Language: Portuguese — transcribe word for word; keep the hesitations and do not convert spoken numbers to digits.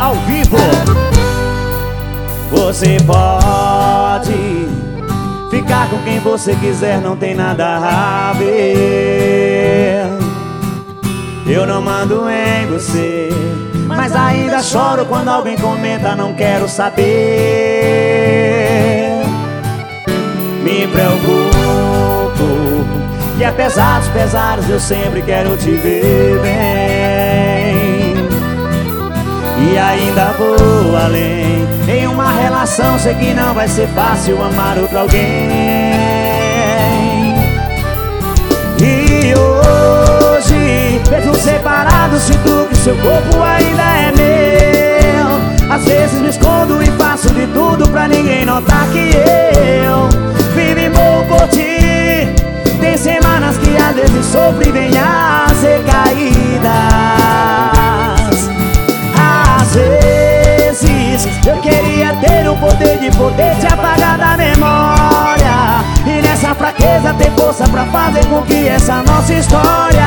ao vivo. Você pode ficar com quem você quiser, não tem nada a ver. Eu não mando em você, mas ainda choro quando alguém comenta, não quero saber. Me preocupo, e apesar dos pesares eu sempre quero te ver bem. E ainda vou além, em uma relação sei que não vai ser fácil amar outro alguém. E hoje, mesmo separado, sinto que seu corpo ainda é meu. Às vezes me escondo e faço de tudo pra ninguém notar que eu vivo e morro por ti. Tem semanas que às vezes sofro e vem as recaídas. Às vezes eu queria ter o poder de poder te apagar da memória, e nessa fraqueza ter força pra fazer com que essa nossa história